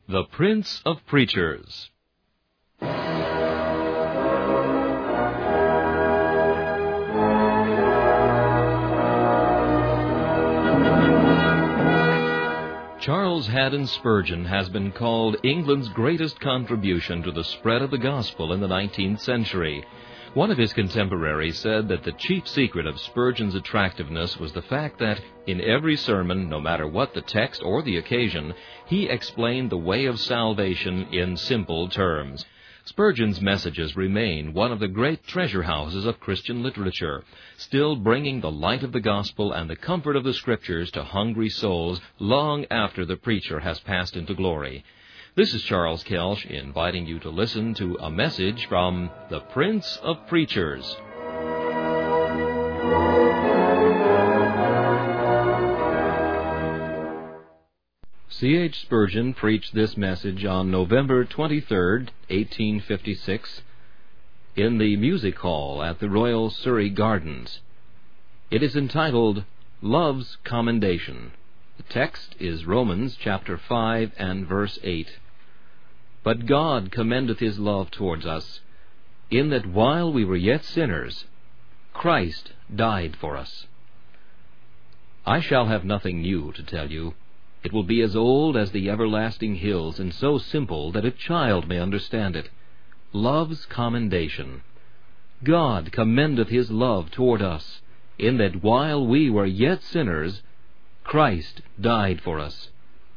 The Prince of Preachers. Charles Haddon Spurgeon has been called England's greatest contribution to the spread of the gospel in the 19th century. One of his contemporaries said that the chief secret of Spurgeon's attractiveness was the fact that, in every sermon, no matter what the text or the occasion, he explained the way of salvation in simple terms. Spurgeon's messages remain one of the great treasure houses of Christian literature, still bringing the light of the gospel and the comfort of the Scriptures to hungry souls long after the preacher has passed into glory. This is Charles Kelsch inviting you to listen to a message from the Prince of Preachers. C.H. Spurgeon preached this message on November 23rd, 1856, in the Music Hall at the Royal Surrey Gardens. It is entitled, Love's Commendation. The text is Romans chapter 5 and verse 8. But God commendeth his love towards us, in that while we were yet sinners, Christ died for us. I shall have nothing new to tell you. It will be as old as the everlasting hills, and so simple that a child may understand it. Love's commendation. God commendeth his love toward us, in that while we were yet sinners, Christ died for us.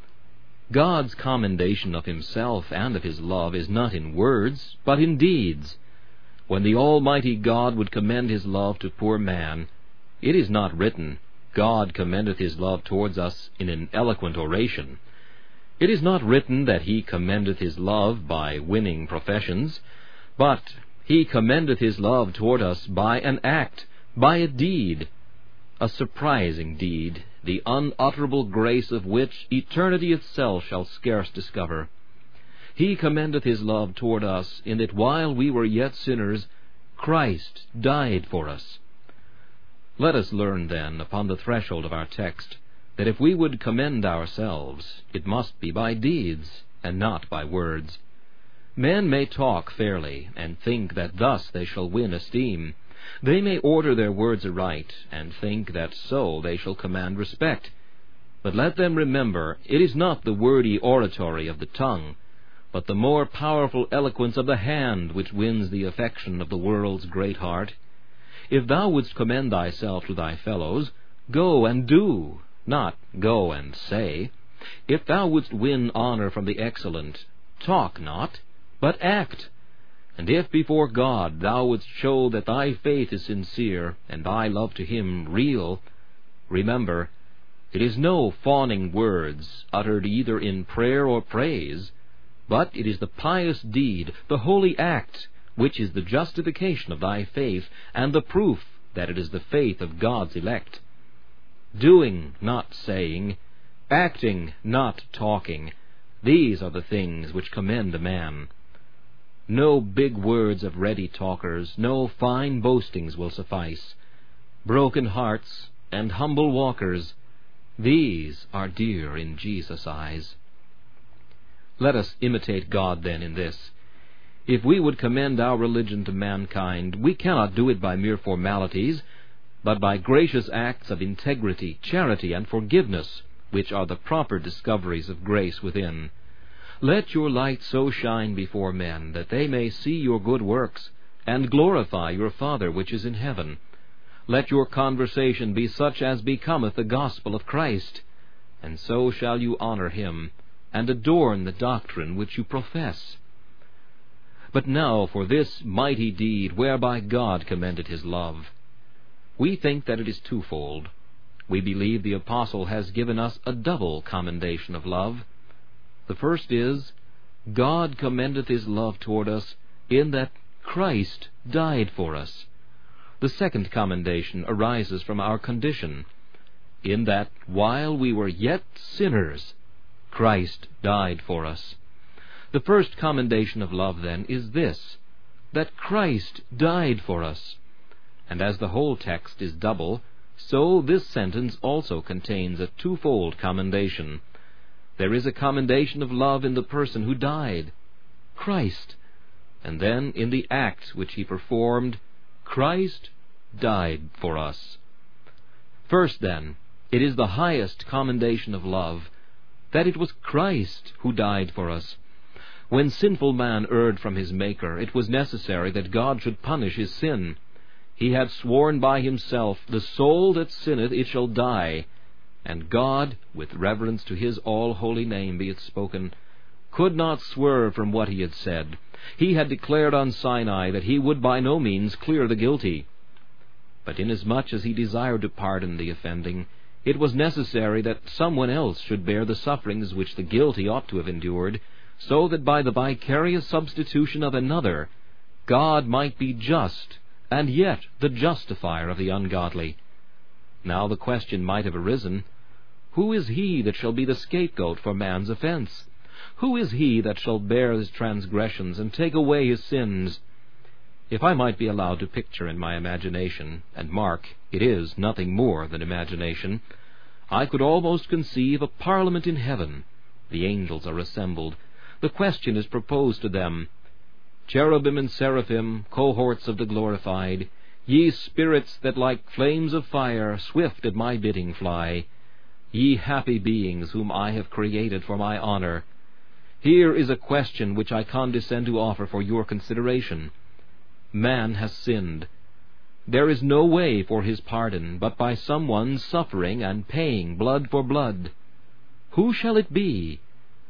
God's commendation of himself and of his love is not in words, but in deeds. When the Almighty God would commend his love to poor man, it is not written, God commendeth his love towards us in an eloquent oration. It is not written that he commendeth his love by winning professions, but he commendeth his love toward us by an act, by a deed, a surprising deed, the unutterable grace of which eternity itself shall scarce discover. He commendeth his love toward us in that while we were yet sinners, Christ died for us. Let us learn, then, upon the threshold of our text, that if we would commend ourselves, it must be by deeds, and not by words. Men may talk fairly, and think that thus they shall win esteem. They may order their words aright, and think that so they shall command respect. But let them remember, it is not the wordy oratory of the tongue, but the more powerful eloquence of the hand which wins the affection of the world's great heart. If thou wouldst commend thyself to thy fellows, go and do, not go and say. If thou wouldst win honor from the excellent, talk not, but act. And if before God thou wouldst show that thy faith is sincere, and thy love to him real, remember, it is no fawning words, uttered either in prayer or praise, but it is the pious deed, the holy act, which is the justification of thy faith, and the proof that it is the faith of God's elect. Doing, not saying, acting, not talking, these are the things which commend a man. No big words of ready talkers, no fine boastings will suffice. Broken hearts and humble walkers, these are dear in Jesus' eyes. Let us imitate God, then, in this. If we would commend our religion to mankind, we cannot do it by mere formalities, but by gracious acts of integrity, charity, and forgiveness, which are the proper discoveries of grace within. Let your light so shine before men, that they may see your good works, and glorify your Father which is in heaven. Let your conversation be such as becometh the gospel of Christ, and so shall you honor him, and adorn the doctrine which you profess. But now for this mighty deed whereby God commended his love. We think that it is twofold. We believe the apostle has given us a double commendation of love. The first is, God commendeth his love toward us in that Christ died for us. The second commendation arises from our condition, in that while we were yet sinners, Christ died for us. The first commendation of love, then, is this, that Christ died for us. And as the whole text is double, so this sentence also contains a twofold commendation. There is a commendation of love in the person who died, Christ, and then in the act which he performed, Christ died for us. First, then, it is the highest commendation of love, that it was Christ who died for us. When sinful man erred from his Maker, it was necessary that God should punish his sin. He had sworn by himself, "The soul that sinneth, it shall die." And God, with reverence to his all-holy name be it spoken, could not swerve from what he had said. He had declared on Sinai that he would by no means clear the guilty. But inasmuch as he desired to pardon the offending, it was necessary that someone else should bear the sufferings which the guilty ought to have endured, so that by the vicarious substitution of another, God might be just, and yet the justifier of the ungodly. Now the question might have arisen, who is he that shall be the scapegoat for man's offense? Who is he that shall bear his transgressions and take away his sins? If I might be allowed to picture in my imagination, and mark, it is nothing more than imagination, I could almost conceive a parliament in heaven. The angels are assembled. The question is proposed to them, "Cherubim and seraphim, cohorts of the glorified, ye spirits that like flames of fire swift at my bidding fly, ye happy beings whom I have created for my honor, here is a question which I condescend to offer for your consideration. Man has sinned. There is no way for his pardon but by someone suffering and paying blood for blood. Who shall it be?"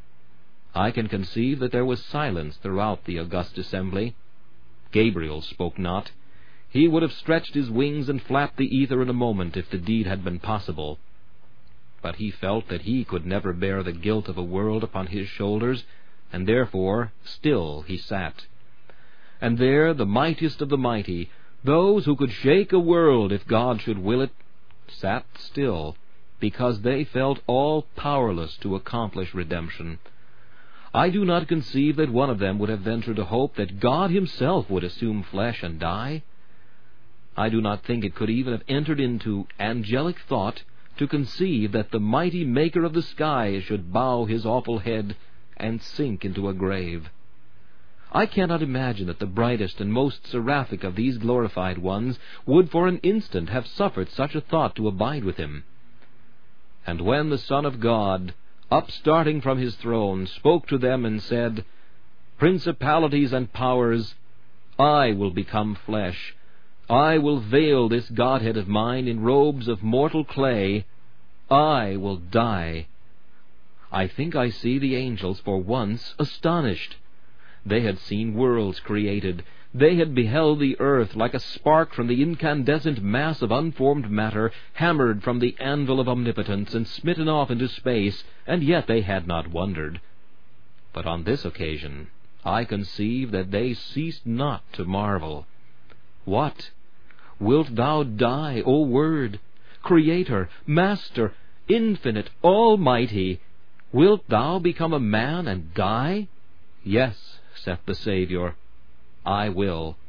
I can conceive that there was silence throughout the august assembly. Gabriel spoke not. He would have stretched his wings and flapped the ether in a moment if the deed had been possible. But he felt that he could never bear the guilt of a world upon his shoulders, and therefore still he sat. And there the mightiest of the mighty, those who could shake a world if God should will it, sat still, because they felt all powerless to accomplish redemption. I do not conceive that one of them would have ventured to hope that God himself would assume flesh and die. I do not think it could even have entered into angelic thought to conceive that the mighty Maker of the skies should bow his awful head and sink into a grave. I cannot imagine that the brightest and most seraphic of these glorified ones would for an instant have suffered such a thought to abide with him. And when the Son of God, upstarting from his throne, spoke to them and said, "Principalities and powers, I will become flesh. I will veil this Godhead of mine in robes of mortal clay. I will die." I think I see the angels for once astonished. They had seen worlds created. They had beheld the earth like a spark from the incandescent mass of unformed matter, hammered from the anvil of omnipotence and smitten off into space, and yet they had not wondered. But on this occasion I conceive that they ceased not to marvel. What? Wilt thou die, O Word, Creator, Master, Infinite, Almighty? Wilt thou become a man and die? Yes, saith the Saviour, I will.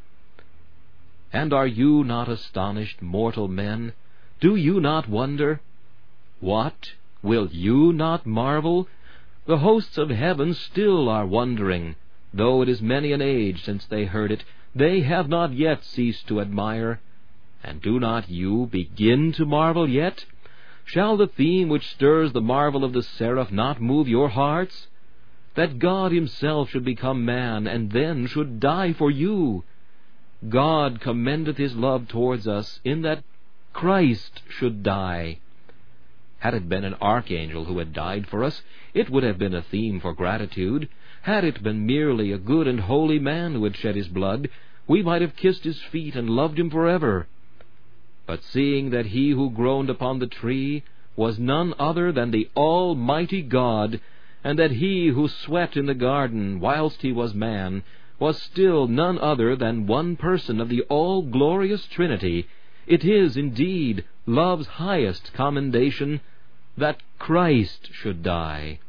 And are you not astonished, mortal men? Do you not wonder? What? Will you not marvel? The hosts of heaven still are wondering. Though it is many an age since they heard it, they have not yet ceased to admire. And do not you begin to marvel yet? Shall the theme which stirs the marvel of the seraph not move your hearts? That God himself should become man, and then should die for you. God commendeth his love towards us, in that Christ should die. Had it been an archangel who had died for us, it would have been a theme for gratitude. Had it been merely a good and holy man who had shed his blood, we might have kissed his feet and loved him forever. But seeing that he who groaned upon the tree was none other than the Almighty God, and that he who sweat in the garden whilst he was man was still none other than one person of the all-glorious Trinity, it is indeed love's highest commendation that Christ should die.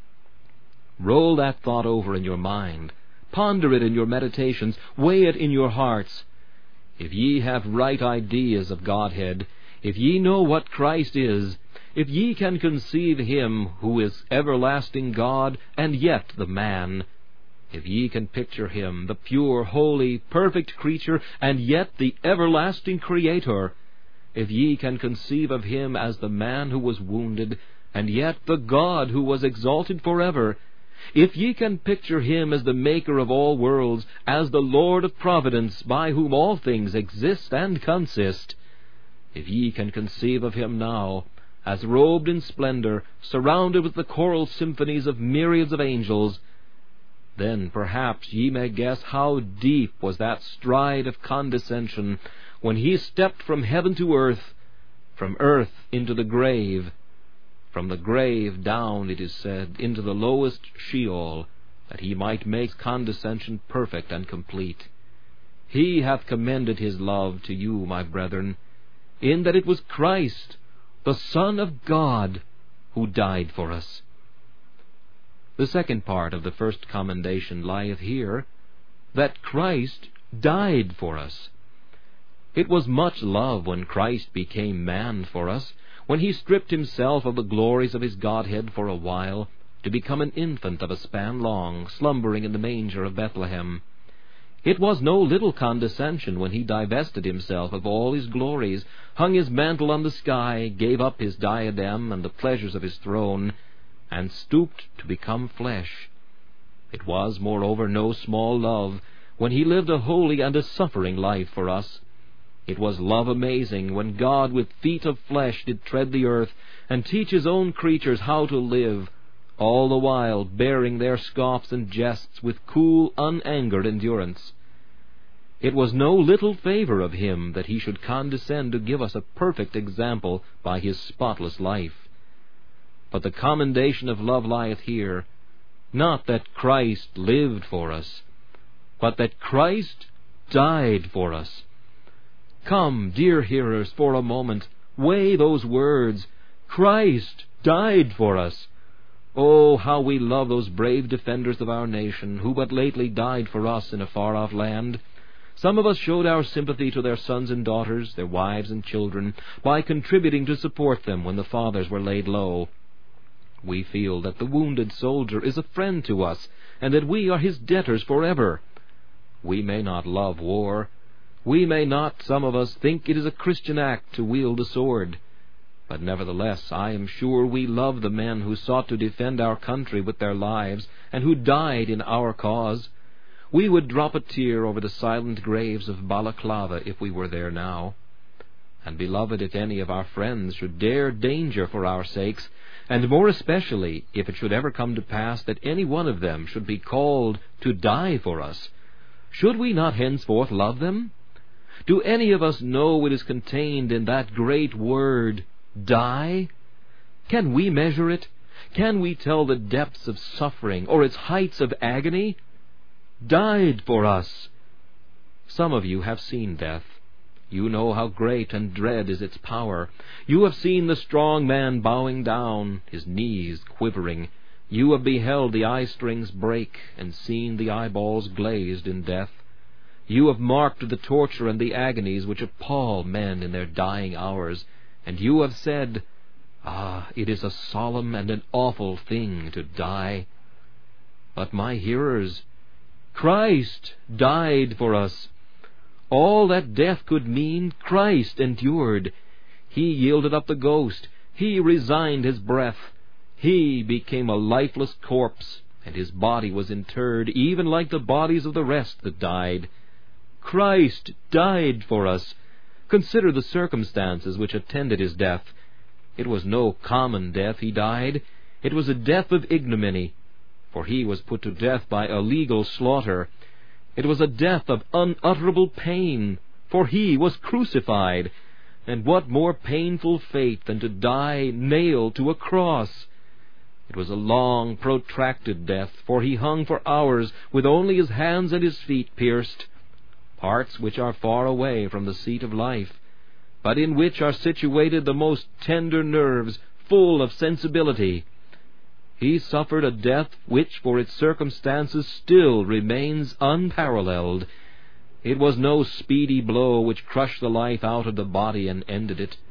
Roll that thought over in your mind, ponder it in your meditations, weigh it in your hearts. If ye have right ideas of Godhead, if ye know what Christ is, if ye can conceive him who is everlasting God, and yet the man, if ye can picture him, the pure, holy, perfect creature, and yet the everlasting Creator, if ye can conceive of him as the man who was wounded, and yet the God who was exalted forever, if ye can picture him as the maker of all worlds, as the Lord of providence, by whom all things exist and consist, if ye can conceive of him now, as robed in splendor, surrounded with the choral symphonies of myriads of angels, then perhaps ye may guess how deep was that stride of condescension when he stepped from heaven to earth, from earth into the grave, from the grave down, it is said, into the lowest Sheol, that he might make condescension perfect and complete. He hath commended his love to you, my brethren, in that it was Christ, the Son of God, who died for us. The second part of the first commendation lieth here, that Christ died for us. It was much love when Christ became man for us, when he stripped himself of the glories of his Godhead for a while, to become an infant of a span long, slumbering in the manger of Bethlehem. It was no little condescension when he divested himself of all his glories, hung his mantle on the sky, gave up his diadem and the pleasures of his throne, and stooped to become flesh. It was, moreover, no small love when he lived a holy and a suffering life for us. It was love amazing when God with feet of flesh did tread the earth, and teach his own creatures how to live, all the while bearing their scoffs and jests with cool, unangered endurance. It was no little favor of him that he should condescend to give us a perfect example by his spotless life. But the commendation of love lieth here, not that Christ lived for us, but that Christ died for us. Come, dear hearers, for a moment, weigh those words. Christ died for us. Oh, how we love those brave defenders of our nation, who but lately died for us in a far-off land. Some of us showed our sympathy to their sons and daughters, their wives and children, by contributing to support them when the fathers were laid low. We feel that the wounded soldier is a friend to us, and that we are his debtors forever. We may not love war. We may not, some of us, think it is a Christian act to wield a sword. But nevertheless, I am sure we love the men who sought to defend our country with their lives, and who died in our cause. We would drop a tear over the silent graves of Balaclava if we were there now. And, beloved, if any of our friends should dare danger for our sakes, and more especially if it should ever come to pass that any one of them should be called to die for us, should we not henceforth love them? Do any of us know what is contained in that great word, die? Can we measure it? Can we tell the depths of suffering or its heights of agony? Died for us. Some of you have seen death. You know how great and dread is its power. You have seen the strong man bowing down, his knees quivering. You have beheld the eye-strings break and seen the eyeballs glazed in death. You have marked the torture and the agonies which appall men in their dying hours, and you have said, "Ah, it is a solemn and an awful thing to die." But, my hearers, Christ died for us. All that death could mean, Christ endured. He yielded up the ghost. He resigned his breath. He became a lifeless corpse, and his body was interred, even like the bodies of the rest that died. Christ died for us. Consider the circumstances which attended his death. It was no common death he died. It was a death of ignominy, for he was put to death by illegal slaughter. It was a death of unutterable pain, for he was crucified. And what more painful fate than to die nailed to a cross? It was a long, protracted death, for he hung for hours with only his hands and his feet pierced, parts which are far away from the seat of life, but in which are situated the most tender nerves, full of sensibility. He suffered a death which, for its circumstances, still remains unparalleled. It was no speedy blow which crushed the life out of the body and ended it.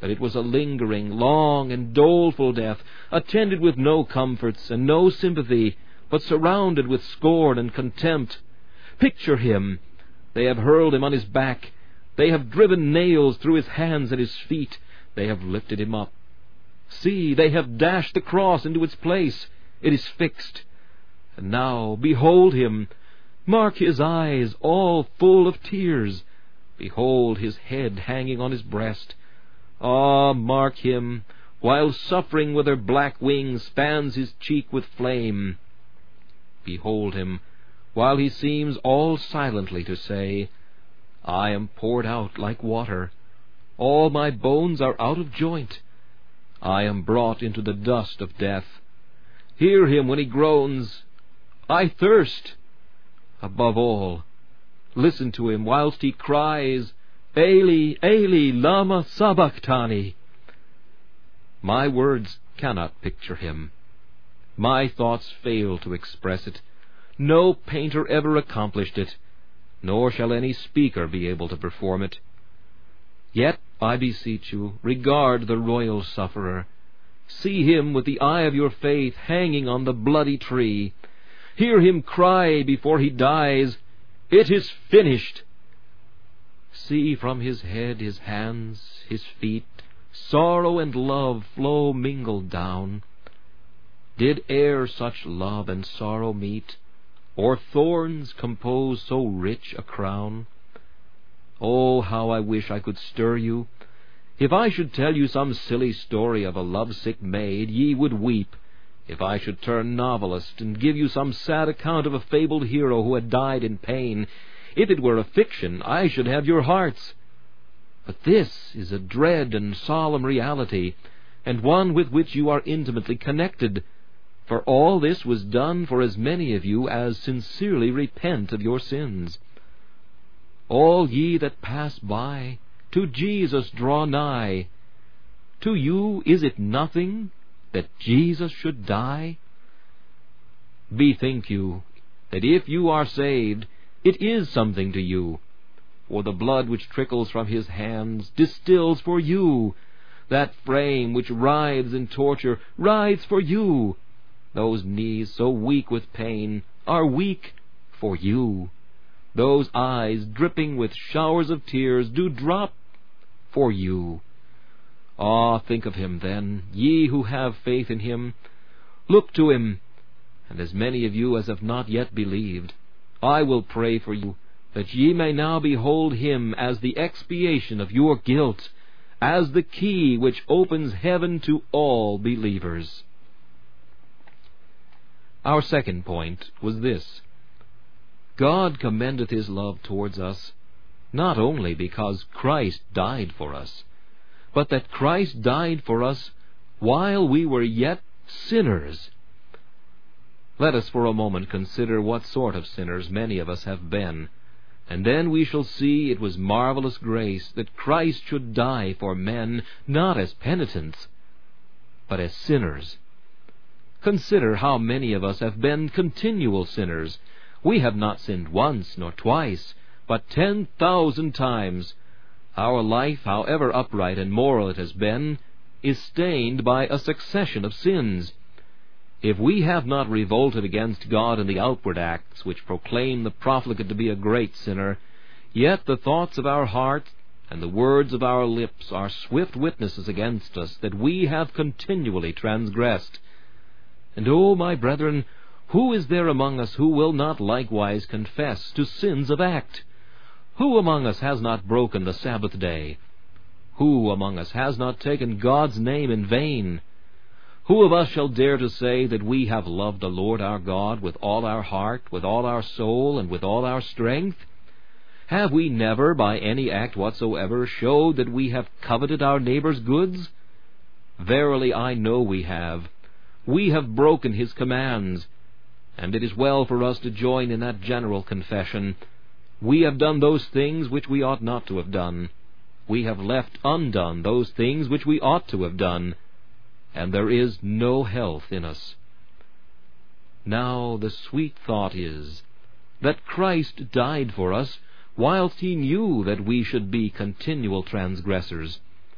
but it was a lingering, long, and doleful death, attended with no comforts and no sympathy, but surrounded with scorn and contempt. Picture him. They have hurled him on his back. They have driven nails through his hands and his feet. They have lifted him up. See, they have dashed the cross into its place. It is fixed. And now, behold him. Mark his eyes, all full of tears. Behold his head hanging on his breast. Ah, mark him, while suffering with her black wings fans his cheek with flame. Behold him, while he seems all silently to say, I am poured out like water. All my bones are out of joint. I am brought into the dust of death. Hear him when he groans, I thirst. Above all, listen to him whilst he cries, Eli, Eli, lama sabachthani. My words cannot picture him. My thoughts fail to express it. No painter ever accomplished it, nor shall any speaker be able to perform it. Yet, I beseech you, regard the royal sufferer. See him with the eye of your faith hanging on the bloody tree. Hear him cry before he dies, It is finished. See from his head, his hands, his feet, sorrow and love flow mingled down. Did e'er such love and sorrow meet, or thorns compose so rich a crown? Oh, how I wish I could stir you. If I should tell you some silly story of a lovesick maid, ye would weep. If I should turn novelist and give you some sad account of a fabled hero who had died in pain, if it were a fiction, I should have your hearts. But this is a dread and solemn reality, and one with which you are intimately connected, for all this was done for as many of you as sincerely repent of your sins. All ye that pass by, to Jesus draw nigh. To you is it nothing that Jesus should die? Bethink you that if you are saved, it is something to you, for the blood which trickles from his hands distills for you. That frame which writhes in torture writhes for you. Those knees so weak with pain are weak for you. Those eyes dripping with showers of tears do drop for you. Ah, think of him then, ye who have faith in him. Look to him, and as many of you as have not yet believed, I will pray for you, that ye may now behold him as the expiation of your guilt, as the key which opens heaven to all believers. Our second point was this: God commendeth his love towards us, not only because Christ died for us, but that Christ died for us while we were yet sinners. Let us for a moment consider what sort of sinners many of us have been, and then we shall see it was marvelous grace that Christ should die for men, not as penitents, but as sinners. Consider how many of us have been continual sinners. We have not sinned once nor twice, but 10,000 times. Our life, however upright and moral it has been, is stained by a succession of sins. If we have not revolted against God in the outward acts which proclaim the profligate to be a great sinner, yet the thoughts of our heart and the words of our lips are swift witnesses against us that we have continually transgressed. And, oh, my brethren, who is there among us who will not likewise confess to sins of act? Who among us has not broken the Sabbath day? Who among us has not taken God's name in vain? Who of us shall dare to say that we have loved the Lord our God with all our heart, with all our soul, and with all our strength? Have we never, by any act whatsoever, showed that we have coveted our neighbor's goods? Verily, I know we have. We have broken his commands, and it is well for us to join in that general confession. We have done those things which we ought not to have done. We have left undone those things which we ought to have done, and there is no health in us. Now the sweet thought is that Christ died for us whilst he knew that we should be continual transgressors.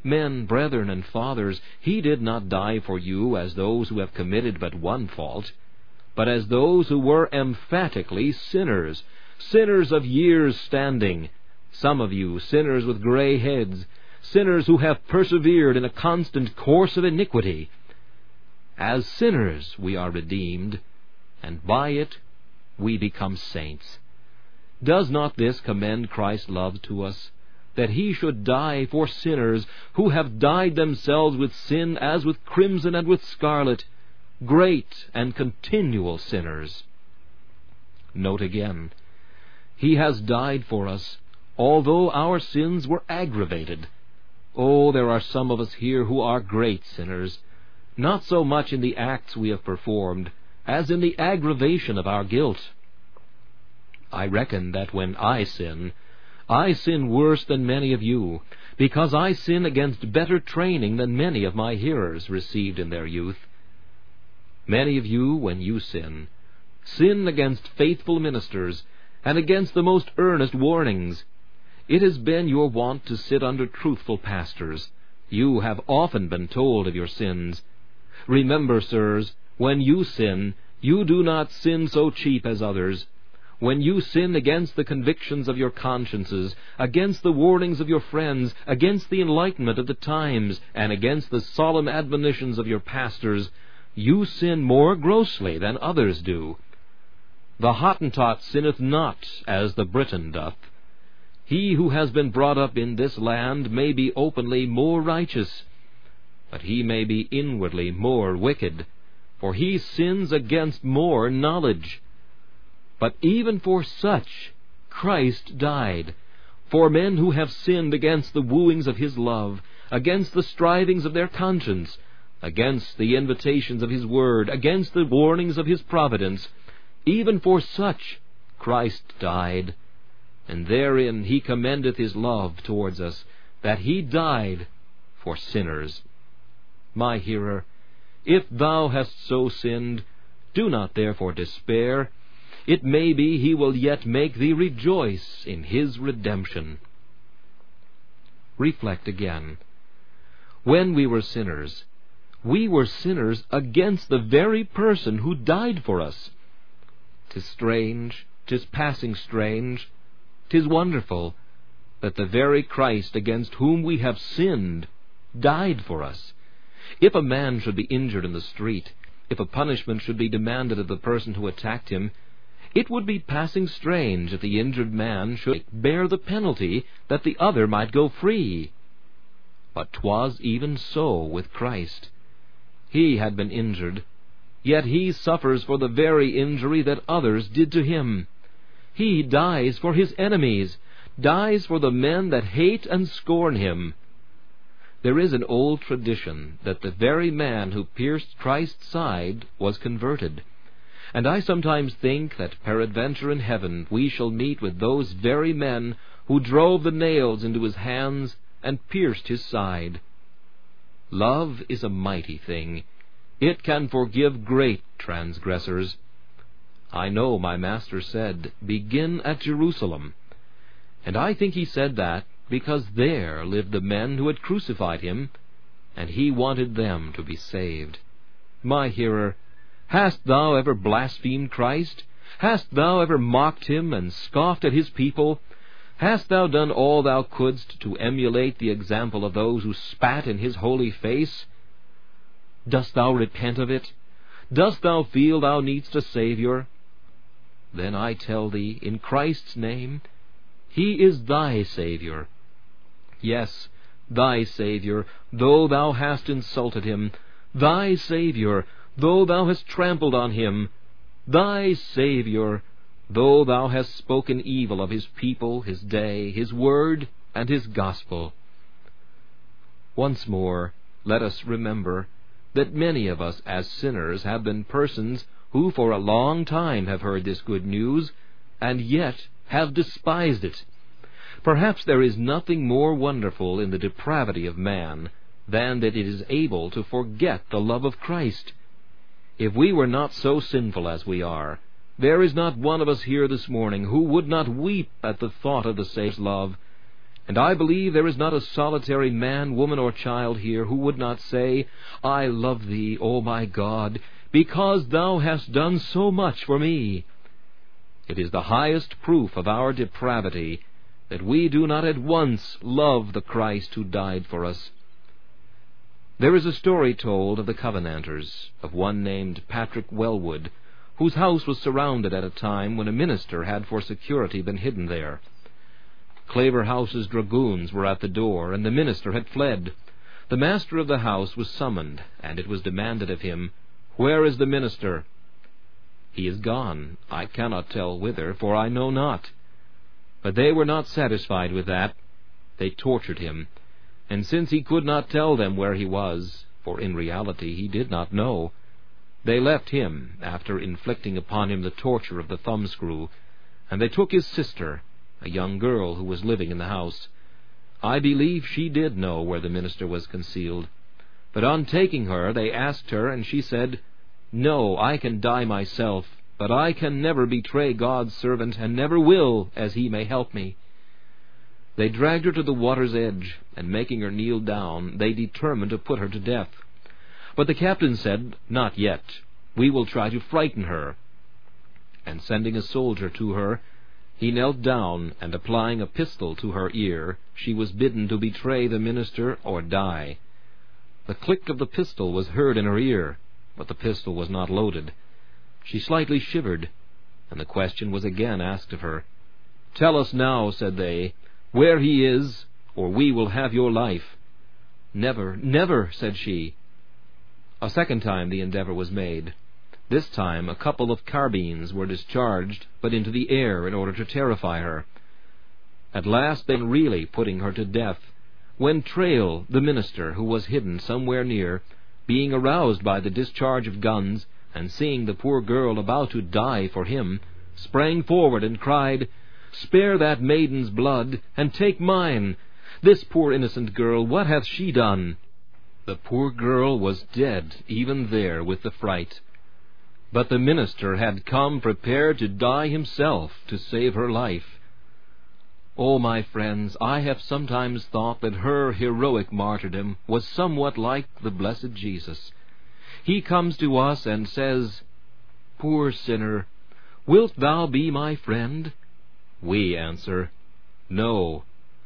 Men, brethren, and fathers, he did not die for you as those who have committed but one fault, but as those who were emphatically sinners, sinners of years' standing, some of you sinners with gray heads, sinners who have persevered in a constant course of iniquity. As sinners we are redeemed, and by it we become saints. Does not this commend Christ's love to us, that he should die for sinners who have dyed themselves with sin as with crimson and with scarlet, great and continual sinners? Note again, he has died for us, although our sins were aggravated. Oh, there are some of us here who are great sinners, not so much in the acts we have performed, as in the aggravation of our guilt. I reckon that when I sin worse than many of you, because I sin against better training than many of my hearers received in their youth. Many of you, when you sin against faithful ministers, and against the most earnest warnings. It has been your wont to sit under truthful pastors. You have often been told of your sins. Remember, sirs, when you sin, you do not sin so cheap as others. When you sin against the convictions of your consciences, against the warnings of your friends, against the enlightenment of the times, and against the solemn admonitions of your pastors, you sin more grossly than others do. The Hottentot sinneth not as the Briton doth. He who has been brought up in this land may be openly more righteous, but he may be inwardly more wicked, for he sins against more knowledge. But even for such Christ died, for men who have sinned against the wooings of his love, against the strivings of their conscience, against the invitations of his word, against the warnings of his providence. Even for such Christ died, and therein he commendeth his love towards us, that he died for sinners. My hearer, if thou hast so sinned, do not therefore despair. It may be he will yet make thee rejoice in his redemption. Reflect again. When we were sinners against the very person who died for us. 'Tis strange, 'tis passing strange, 'tis wonderful, that the very Christ against whom we have sinned died for us. If a man should be injured in the street, if a punishment should be demanded of the person who attacked him, it would be passing strange that the injured man should bear the penalty that the other might go free. But 'twas even so with Christ. He had been injured, yet he suffers for the very injury that others did to him. He dies for his enemies, dies for the men that hate and scorn him. There is an old tradition that the very man who pierced Christ's side was converted, and I sometimes think that peradventure in heaven we shall meet with those very men who drove the nails into his hands and pierced his side. Love is a mighty thing. It can forgive great transgressors. I know my Master said, "Begin at Jerusalem." And I think he said that because there lived the men who had crucified him, and he wanted them to be saved. My hearer, hast thou ever blasphemed Christ? Hast thou ever mocked him and scoffed at his people? Hast thou done all thou couldst to emulate the example of those who spat in his holy face? Dost thou repent of it? Dost thou feel thou needst a Savior? Then I tell thee, in Christ's name, he is thy Savior. Yes, thy Savior, though thou hast insulted him, thy Savior, though thou hast trampled on him, thy Savior, though thou hast spoken evil of his people, his day, his word, and his gospel. Once more, let us remember that many of us as sinners have been persons who for a long time have heard this good news, and yet have despised it. Perhaps there is nothing more wonderful in the depravity of man than that it is able to forget the love of Christ. If we were not so sinful as we are, there is not one of us here this morning who would not weep at the thought of the Saviour's love, And I believe there is not a solitary man, woman, or child here who would not say, I love thee, O my God, because thou hast done so much for me. It is the highest proof of our depravity that we do not at once love the Christ who died for us. There is a story told of the Covenanters, of one named Patrick Wellwood, whose house was surrounded at a time when a minister had for security been hidden there. Claverhouse's dragoons were at the door, and the minister had fled. The master of the house was summoned, and it was demanded of him, Where is the minister? He is gone. I cannot tell whither, for I know not. But they were not satisfied with that. They tortured him, and since he could not tell them where he was, for in reality he did not know, they left him, after inflicting upon him the torture of the thumbscrew, and they took his sister, a young girl who was living in the house. I believe she did know where the minister was concealed, but on taking her they asked her, and she said, No, I can die myself, but I can never betray God's servant, and never will, as he may help me. They dragged her to the water's edge, and making her kneel down, they determined to put her to death. But the captain said, Not yet. We will try to frighten her. And sending a soldier to her, he knelt down, and applying a pistol to her ear, she was bidden to betray the minister or die. The click of the pistol was heard in her ear, but the pistol was not loaded. She slightly shivered, and the question was again asked of her. Tell us now, said they, where he is, or we will have your life. Never, never, said she. A second time the endeavor was made. This time a couple of carbines were discharged, but into the air in order to terrify her. At last they were really putting her to death, when Trail, the minister, who was hidden somewhere near, being aroused by the discharge of guns, and seeing the poor girl about to die for him, sprang forward and cried, Spare that maiden's blood, and take mine. This poor innocent girl, what hath she done? The poor girl was dead even there with the fright. But the minister had come prepared to die himself to save her life. Oh, my friends, I have sometimes thought that her heroic martyrdom was somewhat like the blessed Jesus. He comes to us and says, Poor sinner, wilt thou be my friend? We answer, No.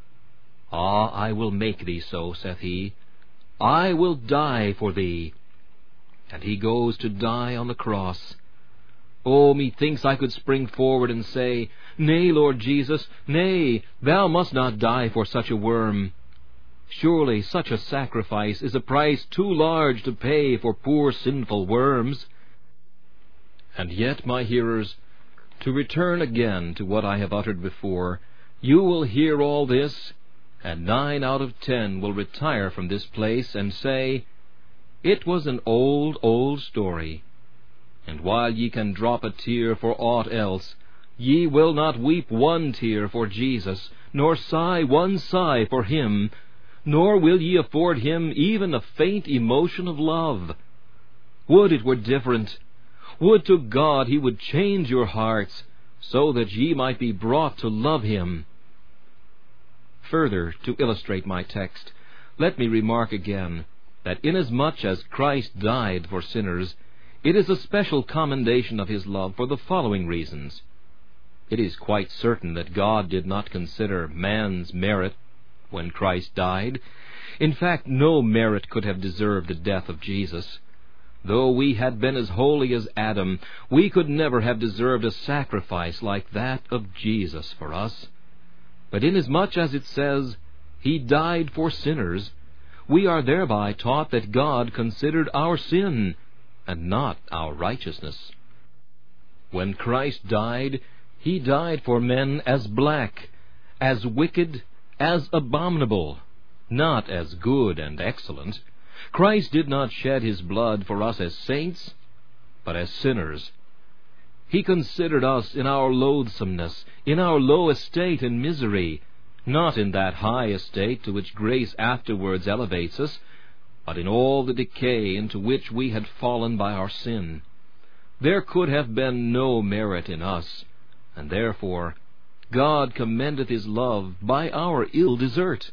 Ah, I will make thee so, saith he. I will die for thee. And he goes to die on the cross. Oh, methinks I could spring forward and say, Nay, Lord Jesus, nay, thou must not die for such a worm. Surely such a sacrifice is a price too large to pay for poor sinful worms. And yet, my hearers, to return again to what I have uttered before, you will hear all this, and 9 out of 10 will retire from this place and say, It was an old, old story. And while ye can drop a tear for aught else, ye will not weep one tear for Jesus, nor sigh one sigh for him, nor will ye afford him even a faint emotion of love. Would it were different! Would to God he would change your hearts, so that ye might be brought to love him. Further, to illustrate my text, let me remark again that inasmuch as Christ died for sinners, it is a special commendation of his love for the following reasons. It is quite certain that God did not consider man's merit when Christ died. In fact, no merit could have deserved the death of Jesus. Though we had been as holy as Adam, we could never have deserved a sacrifice like that of Jesus for us. But inasmuch as it says, He died for sinners, we are thereby taught that God considered our sin, and not our righteousness. When Christ died, He died for men as black, as wicked, as abominable, not as good and excellent. Christ did not shed His blood for us as saints, but as sinners. He considered us in our loathsomeness, in our low estate and misery, not in that high estate to which grace afterwards elevates us, but in all the decay into which we had fallen by our sin. There could have been no merit in us, and therefore God commendeth his love by our ill desert.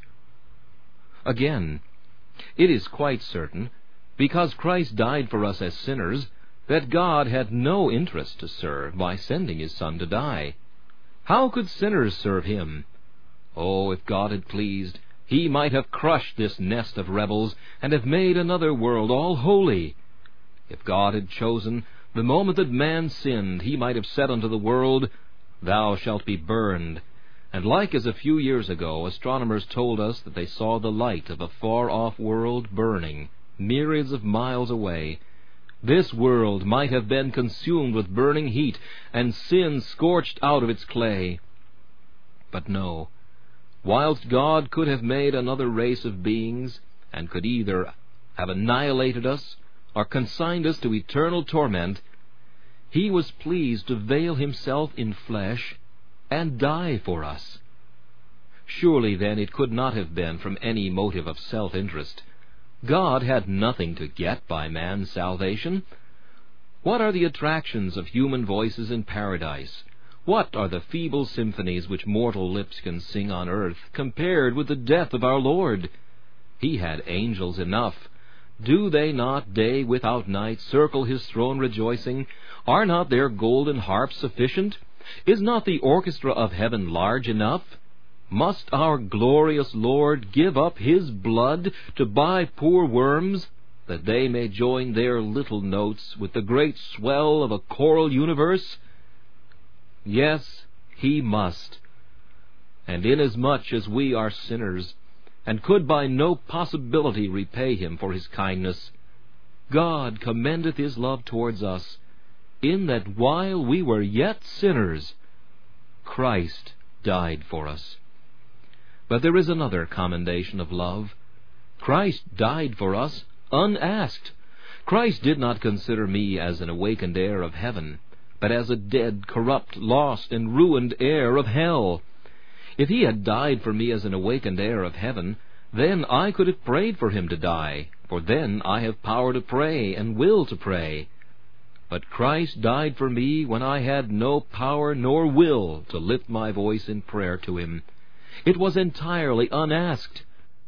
Again, it is quite certain, because Christ died for us as sinners, that God had no interest to serve by sending his Son to die. How could sinners serve him? Oh, if God had pleased, he might have crushed this nest of rebels and have made another world all holy. If God had chosen, the moment that man sinned, he might have said unto the world, Thou shalt be burned. And like as a few years ago, astronomers told us that they saw the light of a far-off world burning, myriads of miles away, this world might have been consumed with burning heat, and sin scorched out of its clay. But no, whilst God could have made another race of beings, and could either have annihilated us, or consigned us to eternal torment, he was pleased to veil himself in flesh and die for us. Surely then it could not have been from any motive of self-interest. God had nothing to get by man's salvation. What are the attractions of human voices in paradise? What are the feeble symphonies which mortal lips can sing on earth, compared with the death of our Lord? He had angels enough. Do they not day without night circle his throne rejoicing? Are not their golden harps sufficient? Is not the orchestra of heaven large enough? Must our glorious Lord give up his blood to buy poor worms, that they may join their little notes with the great swell of a choral universe? Yes, he must. And inasmuch as we are sinners, and could by no possibility repay him for his kindness, God commendeth his love towards us, in that while we were yet sinners, Christ died for us. But there is another commendation of love. Christ died for us unasked. Christ did not consider me as an awakened heir of heaven, but as a dead, corrupt, lost, and ruined heir of hell. If he had died for me as an awakened heir of heaven, then I could have prayed for him to die, for then I have power to pray and will to pray. But Christ died for me when I had no power nor will to lift my voice in prayer to him. It was entirely unasked.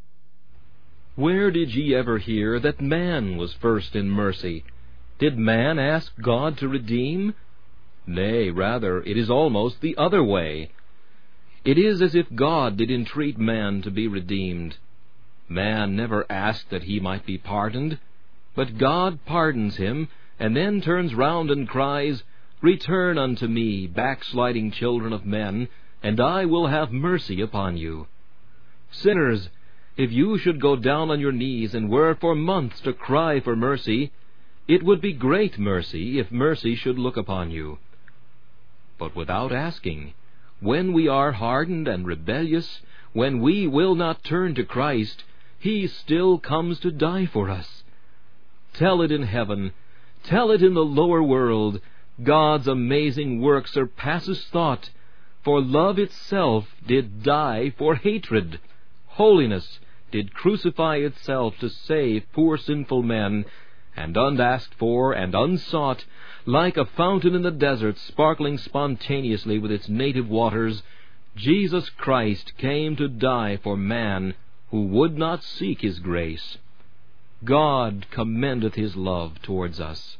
Where did ye ever hear that man was first in mercy? Did man ask God to redeem? Nay, rather, it is almost the other way. It is as if God did entreat man to be redeemed. Man never asked that he might be pardoned, but God pardons him, and then turns round and cries, Return unto me, backsliding children of men, and I will have mercy upon you. Sinners, if you should go down on your knees and were for months to cry for mercy, it would be great mercy if mercy should look upon you. But without asking, when we are hardened and rebellious, when we will not turn to Christ, he still comes to die for us. Tell it in heaven, tell it in the lower world, God's amazing work surpasses thought, for love itself did die for hatred. Holiness did crucify itself to save poor sinful men, and unasked for and unsought, like a fountain in the desert sparkling spontaneously with its native waters, Jesus Christ came to die for man who would not seek his grace. God commendeth his love towards us.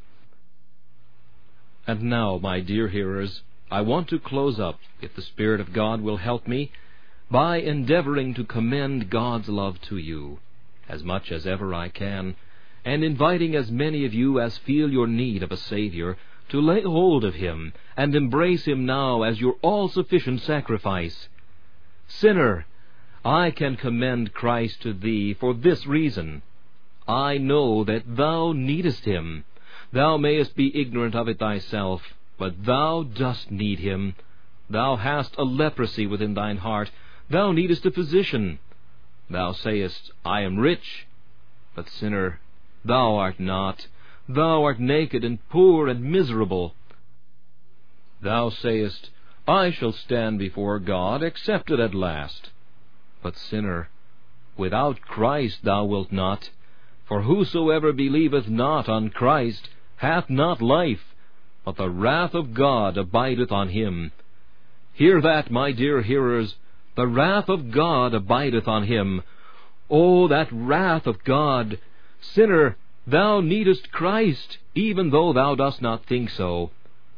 And now, my dear hearers, I want to close up, if the Spirit of God will help me, by endeavoring to commend God's love to you, as much as ever I can, and inviting as many of you as feel your need of a Savior to lay hold of him and embrace him now as your all-sufficient sacrifice. Sinner, I can commend Christ to thee for this reason. I know that thou needest him. Thou mayest be ignorant of it thyself, but thou dost need him. Thou hast a leprosy within thine heart. Thou needest a physician. Thou sayest, I am rich. But, sinner, thou art not. Thou art naked and poor and miserable. Thou sayest, I shall stand before God accepted at last. But, sinner, without Christ thou wilt not. For whosoever believeth not on Christ hath not life, but the wrath of God abideth on him. Hear that, my dear hearers, the wrath of God abideth on him. Oh, that wrath of God! Sinner, thou needest Christ, even though thou dost not think so.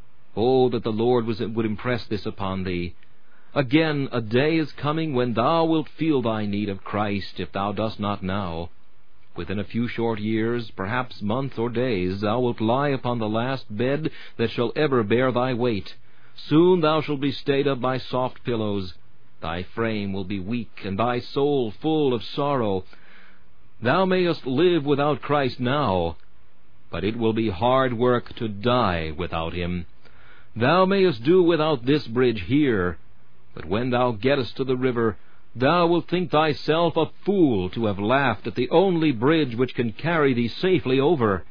Oh, that the Lord would impress this upon thee. Again, a day is coming when thou wilt feel thy need of Christ, if thou dost not now. Within a few short years, perhaps months or days, thou wilt lie upon the last bed that shall ever bear thy weight. Soon thou shalt be stayed up by soft pillows. Thy frame will be weak, and thy soul full of sorrow. Thou mayest live without Christ now, but it will be hard work to die without him. Thou mayest do without this bridge here, but when thou gettest to the river, thou wilt think thyself a fool to have laughed at the only bridge which can carry thee safely over.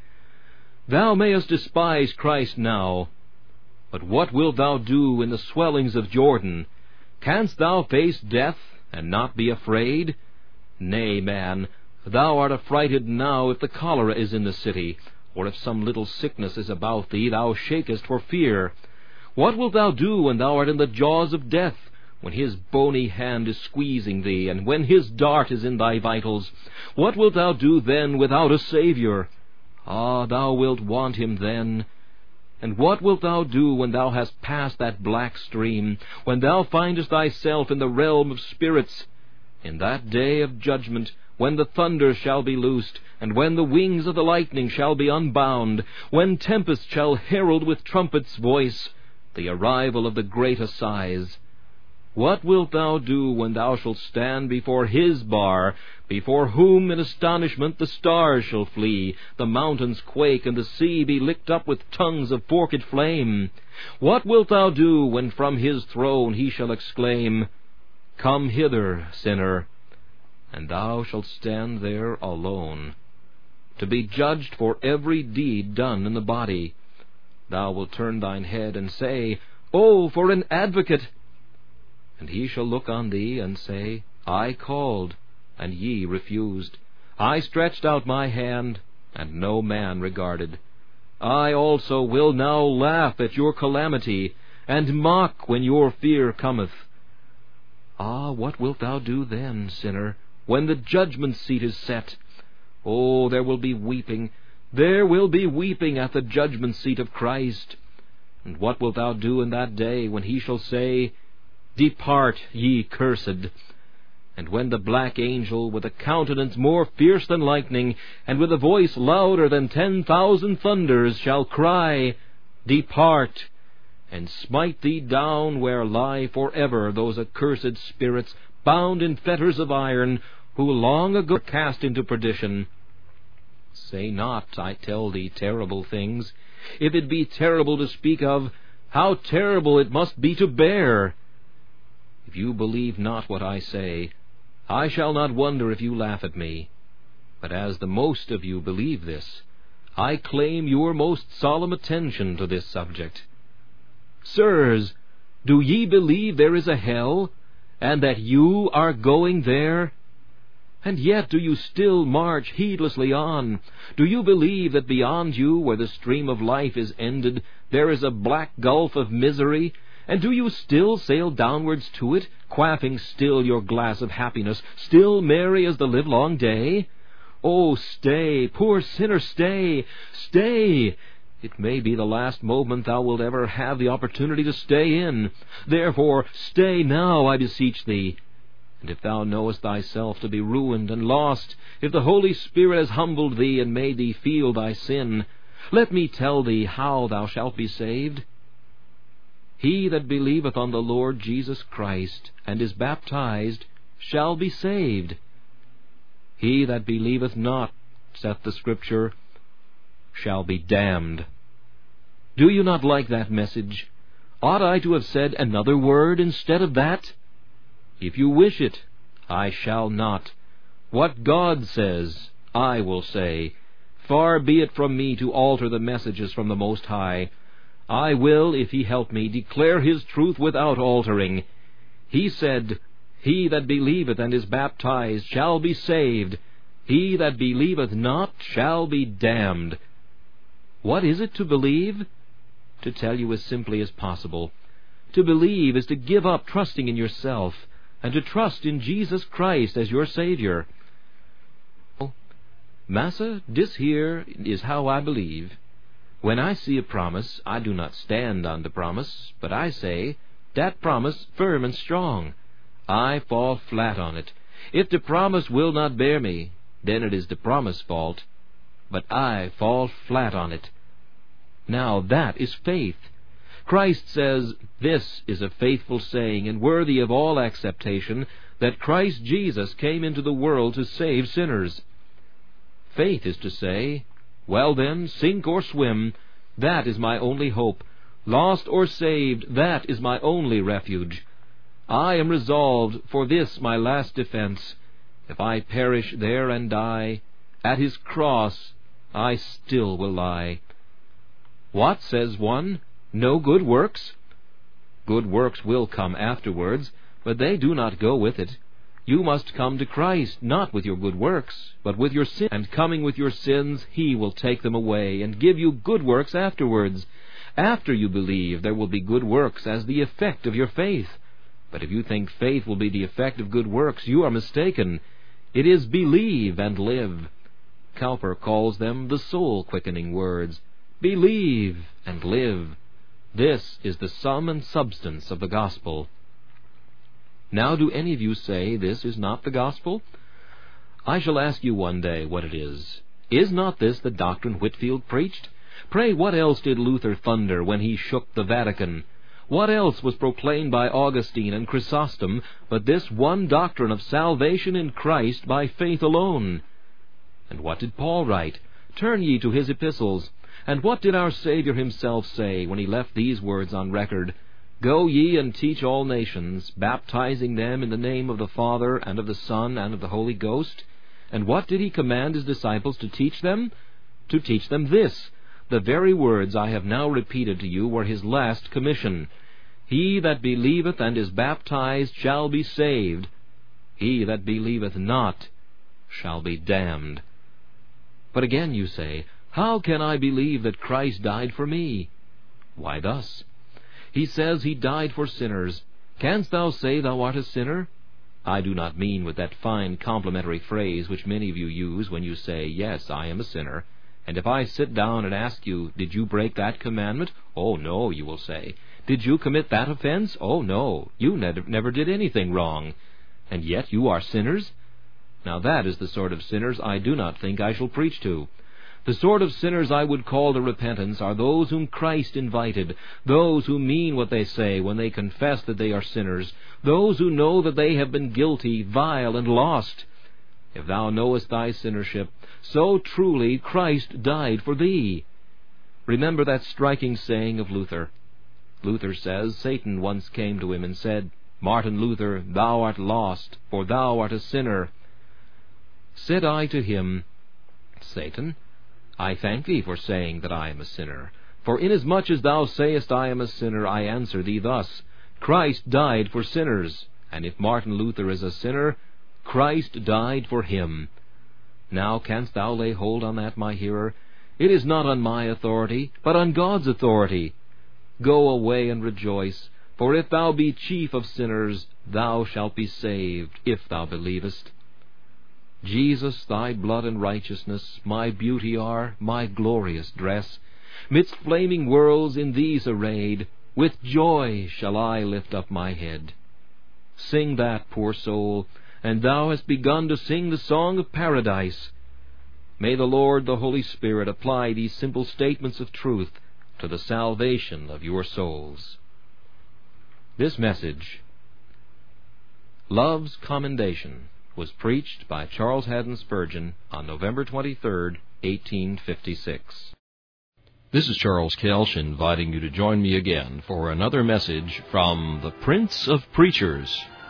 Thou mayest despise Christ now, but what wilt thou do in the swellings of Jordan? Canst thou face death and not be afraid? Nay, man, thou art affrighted now if the cholera is in the city, or if some little sickness is about thee, thou shakest for fear. What wilt thou do when thou art in the jaws of death, when his bony hand is squeezing thee, and when his dart is in thy vitals? What wilt thou do then without a Saviour? Ah, thou wilt want him then. And what wilt thou do when thou hast passed that black stream, when thou findest thyself in the realm of spirits? In that day of judgment, when the thunder shall be loosed, and when the wings of the lightning shall be unbound, when tempest shall herald with trumpet's voice the arrival of the great assize, what wilt thou do when thou shalt stand before his bar, before whom in astonishment the stars shall flee, the mountains quake, and the sea be licked up with tongues of forked flame? What wilt thou do when from his throne he shall exclaim, Come hither, sinner, and thou shalt stand there alone, to be judged for every deed done in the body? Thou wilt turn thine head and say, Oh, for an advocate! And he shall look on thee and say, I called, and ye refused. I stretched out my hand, and no man regarded. I also will now laugh at your calamity, and mock when your fear cometh. Ah, what wilt thou do then, sinner, when the judgment seat is set? Oh, there will be weeping. There will be weeping at the judgment seat of Christ. And what wilt thou do in that day when he shall say, Depart, ye cursed? And when the black angel, with a countenance more fierce than lightning, and with a voice louder than 10,000 thunders, shall cry, Depart, and smite thee down where lie forever those accursed spirits, bound in fetters of iron, who long ago were cast into perdition. Say not, I tell thee, terrible things. If it be terrible to speak of, how terrible it must be to bear. If you believe not what I say, I shall not wonder if you laugh at me. But as the most of you believe this, I claim your most solemn attention to this subject. Sirs, do ye believe there is a hell, and that you are going there? And yet do you still march heedlessly on? Do you believe that beyond you, where the stream of life is ended, there is a black gulf of misery? And do you still sail downwards to it, quaffing still your glass of happiness, still merry as the livelong day? Oh, stay, poor sinner, stay, stay! It may be the last moment thou wilt ever have the opportunity to stay in. Therefore, stay now, I beseech thee. And if thou knowest thyself to be ruined and lost, if the Holy Spirit has humbled thee and made thee feel thy sin, let me tell thee how thou shalt be saved. He that believeth on the Lord Jesus Christ, and is baptized, shall be saved. He that believeth not, saith the Scripture, shall be damned. Do you not like that message? Ought I to have said another word instead of that? If you wish it, I shall not. What God says, I will say. Far be it from me to alter the messages from the Most High. I will, if he help me, declare his truth without altering. He said, He that believeth and is baptized shall be saved. He that believeth not shall be damned. What is it to believe? To tell you as simply as possible, To believe is to give up trusting in yourself and to trust in Jesus Christ as your Savior. Massa, this here is how I believe. When I see a promise, I do not stand on the promise, but I say, that promise firm and strong. I fall flat on it. If the promise will not bear me, then it is the promise fault. But I fall flat on it. Now that is faith. Christ says, this is a faithful saying and worthy of all acceptation, that Christ Jesus came into the world to save sinners. Faith is to say, well then, sink or swim, that is my only hope. Lost or saved, that is my only refuge. I am resolved for this my last defense. If I perish there and die, at his cross I still will lie. What, says one? No good works? Good works will come afterwards, but they do not go with it. You must come to Christ, not with your good works, but with your sin. And coming with your sins, He will take them away, and give you good works afterwards. After you believe, there will be good works as the effect of your faith. But if you think faith will be the effect of good works, you are mistaken. It is believe and live. Cowper calls them the soul-quickening words. Believe and live. This is the sum and substance of the gospel. Now, do any of you say this is not the gospel? I shall ask you one day what it is. Is not this the doctrine Whitefield preached? Pray, what else did Luther thunder when he shook the Vatican? What else was proclaimed by Augustine and Chrysostom but this one doctrine of salvation in Christ by faith alone? And what did Paul write? Turn ye to his epistles. And what did our Savior himself say when he left these words on record? Go ye and teach all nations, baptizing them in the name of the Father, and of the Son, and of the Holy Ghost. And what did he command his disciples to teach them? To teach them this. The very words I have now repeated to you were his last commission. He that believeth and is baptized shall be saved. He that believeth not shall be damned. But again you say, how can I believe that Christ died for me? Why thus. He says he died for sinners. Canst thou say thou art a sinner? I do not mean with that fine complimentary phrase which many of you use when you say, yes, I am a sinner. And if I sit down and ask you, did you break that commandment? Oh, no, you will say. Did you commit that offense? Oh, no, you never did anything wrong. And yet you are sinners? Now that is the sort of sinners I do not think I shall preach to. The sort of sinners I would call to repentance are those whom Christ invited, those who mean what they say when they confess that they are sinners, those who know that they have been guilty, vile, and lost. If thou knowest thy sinnership, so truly Christ died for thee. Remember that striking saying of Luther. Luther says Satan once came to him and said, Martin Luther, thou art lost, for thou art a sinner. Said I to him, Satan, I thank thee for saying that I am a sinner. For inasmuch as thou sayest I am a sinner, I answer thee thus, Christ died for sinners, and if Martin Luther is a sinner, Christ died for him. Now canst thou lay hold on that, my hearer? It is not on my authority, but on God's authority. Go away and rejoice, for if thou be chief of sinners, thou shalt be saved, if thou believest. Jesus, thy blood and righteousness, my beauty are, my glorious dress. Midst flaming worlds in these arrayed, with joy shall I lift up my head. Sing that, poor soul, and thou hast begun to sing the song of paradise. May the Lord, the Holy Spirit, apply these simple statements of truth to the salvation of your souls. This message, Love's Commendation, was preached by Charles Haddon Spurgeon on November 23, 1856. This is Charles Kelsch inviting you to join me again for another message from the Prince of Preachers,